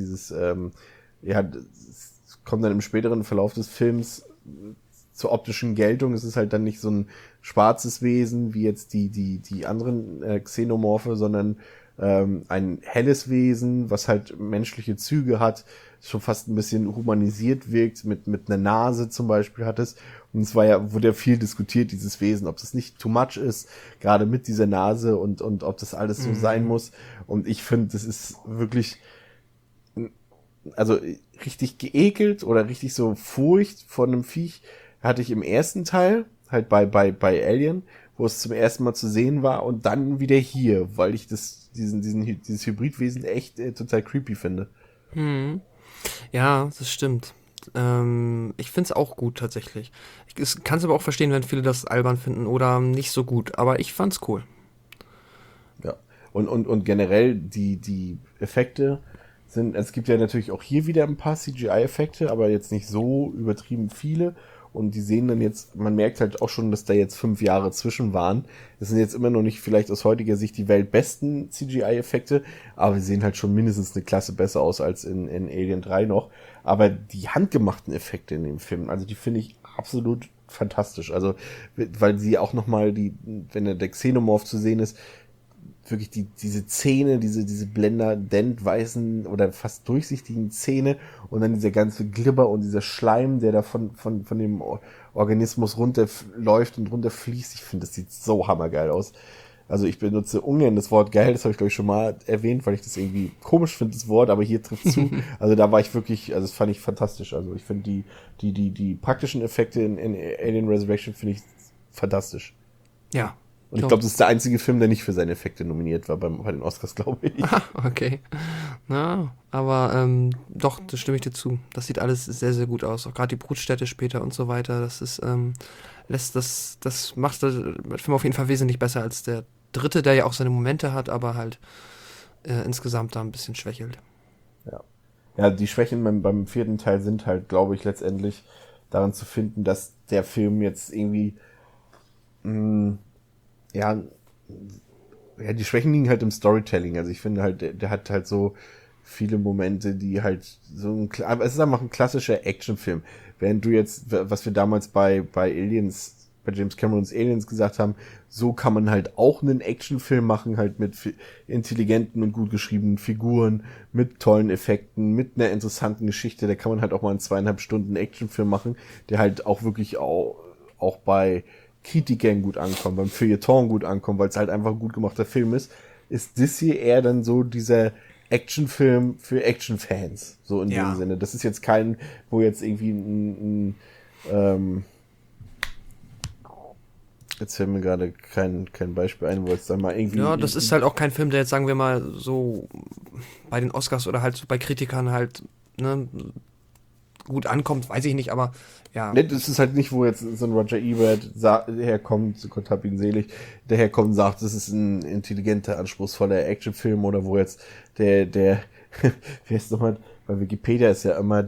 Es kommt dann im späteren Verlauf des Films zur optischen Geltung. Es ist halt dann nicht so ein schwarzes Wesen wie jetzt die anderen Xenomorphe, sondern ein helles Wesen, was halt menschliche Züge hat, schon fast ein bisschen humanisiert wirkt, mit einer Nase zum Beispiel hat es. Und es wurde ja viel diskutiert, dieses Wesen, ob das nicht too much ist, gerade mit dieser Nase und ob das alles so sein muss. Und ich finde, das ist wirklich, also richtig geekelt oder richtig so Furcht vor einem Viech hatte ich im ersten Teil, halt bei Alien, wo es zum ersten Mal zu sehen war und dann wieder hier, weil ich dieses Hybridwesen echt total creepy finde. Ja, das stimmt. Ich finde es auch gut tatsächlich. Ich kann es aber auch verstehen, wenn viele das albern finden oder nicht so gut, aber ich fand's cool. Ja. Und generell die Effekte es gibt ja natürlich auch hier wieder ein paar CGI-Effekte, aber jetzt nicht so übertrieben viele. Und die sehen dann jetzt, man merkt halt auch schon, dass da jetzt 5 Jahre zwischen waren. Das sind jetzt immer noch nicht vielleicht aus heutiger Sicht die weltbesten CGI-Effekte, aber sie sehen halt schon mindestens eine Klasse besser aus als in Alien 3 noch. Aber die handgemachten Effekte in dem Film, also die finde ich absolut fantastisch. Also, weil sie auch nochmal wenn der Xenomorph zu sehen ist, wirklich diese Zähne, diese blendend-weißen oder fast durchsichtigen Zähne und dann dieser ganze Glibber und dieser Schleim, der da von dem Organismus runterläuft und runterfließt. Ich finde, das sieht so hammergeil aus. Also ich benutze ungern das Wort geil, das habe ich glaube ich schon mal erwähnt, weil ich das irgendwie komisch finde, das Wort, aber hier trifft zu. Also da war ich wirklich, also das fand ich fantastisch. Also ich finde die praktischen Effekte in Alien Resurrection finde ich fantastisch. Ja. Und ich glaube, das ist der einzige Film, der nicht für seine Effekte nominiert war bei den Oscars, glaube ich. Okay. Na, aber doch, das stimme ich dir zu. Das sieht alles sehr, sehr gut aus. Auch gerade die Brutstätte später und so weiter. Das ist, das macht den Film auf jeden Fall wesentlich besser als der dritte, der ja auch seine Momente hat, aber halt insgesamt da ein bisschen schwächelt. Ja. Ja, die Schwächen beim vierten Teil sind halt, glaube ich, letztendlich daran zu finden, dass der Film jetzt irgendwie die Schwächen liegen halt im Storytelling. Also ich finde halt, der hat halt so viele Momente, die halt aber es ist einfach ein klassischer Actionfilm. Während du jetzt, was wir damals bei Aliens bei James Camerons Aliens gesagt haben, so kann man halt auch einen Actionfilm machen, halt mit intelligenten und gut geschriebenen Figuren, mit tollen Effekten, mit einer interessanten Geschichte. Da kann man halt auch mal einen 2,5 Stunden Actionfilm machen, der halt auch wirklich auch bei Kritikern gut ankommt, beim Feuilleton gut ankommt, weil es halt einfach ein gut gemachter Film ist. Ist das hier eher dann so dieser Actionfilm für Actionfans, so in dem Sinne. Das ist jetzt kein, wo jetzt irgendwie jetzt fällt mir gerade kein Beispiel ein, wo jetzt dann mal irgendwie... Ja, das ist halt auch kein Film, der jetzt, sagen wir mal, so bei den Oscars oder halt so bei Kritikern halt, ne, gut ankommt, weiß ich nicht, aber ja. Ne, das ist halt nicht, wo jetzt so ein Roger Ebert herkommt, Gott hab ihn selig, der herkommt und sagt, das ist ein intelligenter, anspruchsvoller Actionfilm, oder wo jetzt der wie heißt nochmal, bei Wikipedia ist ja immer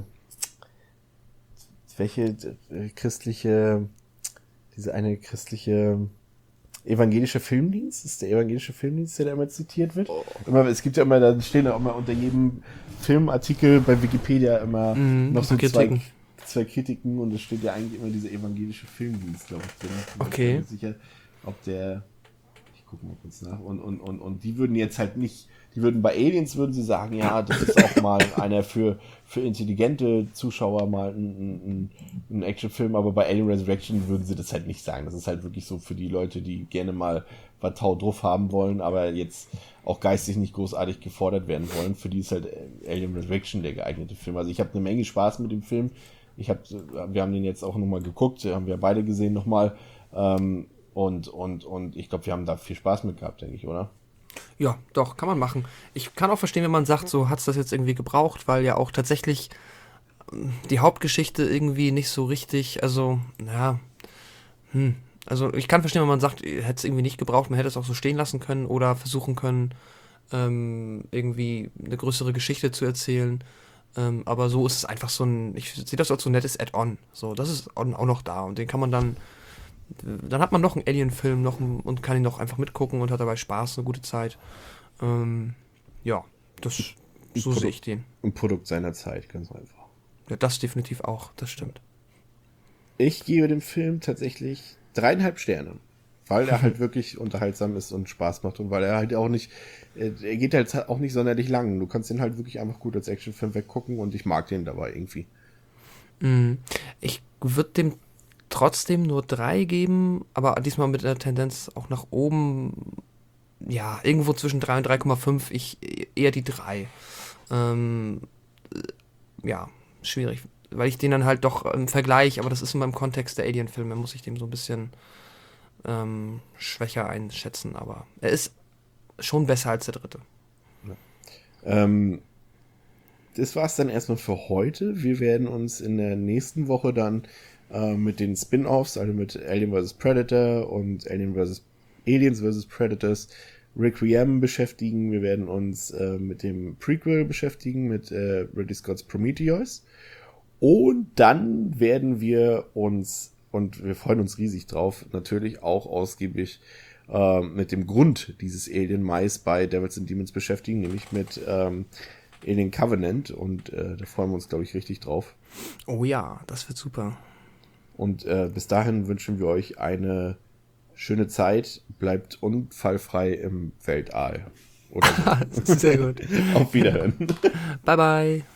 diese eine christliche evangelische Filmdienst, ist der evangelische Filmdienst, der da immer zitiert wird. Es gibt ja immer, da stehen ja immer unter jedem Filmartikel bei Wikipedia immer noch so zwei Kritiken, und es steht ja eigentlich immer dieser evangelische Filmdienst, glaube ich. Okay. Ich bin mir sicher, ob der, ich gucke mal kurz nach, und die würden jetzt halt nicht, bei Aliens würden sie sagen, ja, das ist auch mal einer für intelligente Zuschauer mal ein Actionfilm, aber bei Alien Resurrection würden sie das halt nicht sagen. Das ist halt wirklich so für die Leute, die gerne mal was Tau drauf haben wollen, aber jetzt auch geistig nicht großartig gefordert werden wollen. Für die ist halt Alien Resurrection der geeignete Film. Also ich habe eine Menge Spaß mit dem Film. Wir haben den jetzt auch nochmal geguckt, haben wir beide gesehen nochmal. Und ich glaube, wir haben da viel Spaß mit gehabt, denke ich, oder? Ja, doch, kann man machen. Ich kann auch verstehen, wenn man sagt, so hat's das jetzt irgendwie gebraucht, weil ja auch tatsächlich die Hauptgeschichte irgendwie nicht so richtig, also, ja, also ich kann verstehen, wenn man sagt, hätte es irgendwie nicht gebraucht, man hätte es auch so stehen lassen können oder versuchen können, irgendwie eine größere Geschichte zu erzählen. Aber so ist es einfach so ich sehe das als so ein nettes Add-on. So, das ist auch noch da und den kann man dann hat man noch einen Alien-Film und kann ihn noch einfach mitgucken und hat dabei Spaß, eine gute Zeit. Ja, so sehe ich den. Ein Produkt seiner Zeit, ganz einfach. Ja, das definitiv auch, das stimmt. Ich gebe dem Film tatsächlich 3,5 Sterne, weil er halt wirklich unterhaltsam ist und Spaß macht und weil er halt auch nicht, er geht halt auch nicht sonderlich lang. Du kannst den halt wirklich einfach gut als Actionfilm weggucken und ich mag den dabei irgendwie. Ich würde dem trotzdem nur 3 geben, aber diesmal mit einer Tendenz auch nach oben, ja, irgendwo zwischen 3 und 3,5, ich eher die 3. Ja, schwierig, weil ich den dann halt doch im Vergleich, aber das ist in meinem Kontext der Alien-Filme, muss ich dem so ein bisschen schwächer einschätzen, aber er ist schon besser als der 3. Ja. Das war's dann erstmal für heute. Wir werden uns in der nächsten Woche dann mit den Spin-Offs, also mit Alien vs. Predator und Aliens vs. Predators Requiem beschäftigen. Wir werden uns mit dem Prequel beschäftigen, mit Ridley Scott's Prometheus. Und dann werden wir uns, und wir freuen uns riesig drauf, natürlich auch ausgiebig mit dem Grund dieses Alien Mais bei Devils and Demons beschäftigen, nämlich mit Alien Covenant. Und da freuen wir uns, glaube ich, richtig drauf. Oh ja, das wird super. Und bis dahin wünschen wir euch eine schöne Zeit. Bleibt unfallfrei im Weltall. Oder so. Sehr gut. Auf Wiederhören. Bye, bye.